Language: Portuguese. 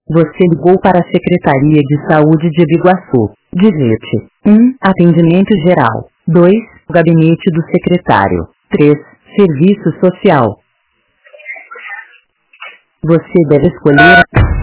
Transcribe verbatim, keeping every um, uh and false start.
Você ligou para a Secretaria de Saúde de Biguaçu. Digite um. Atendimento geral. dois. Gabinete do secretário. três. Serviço social. Você deve escolher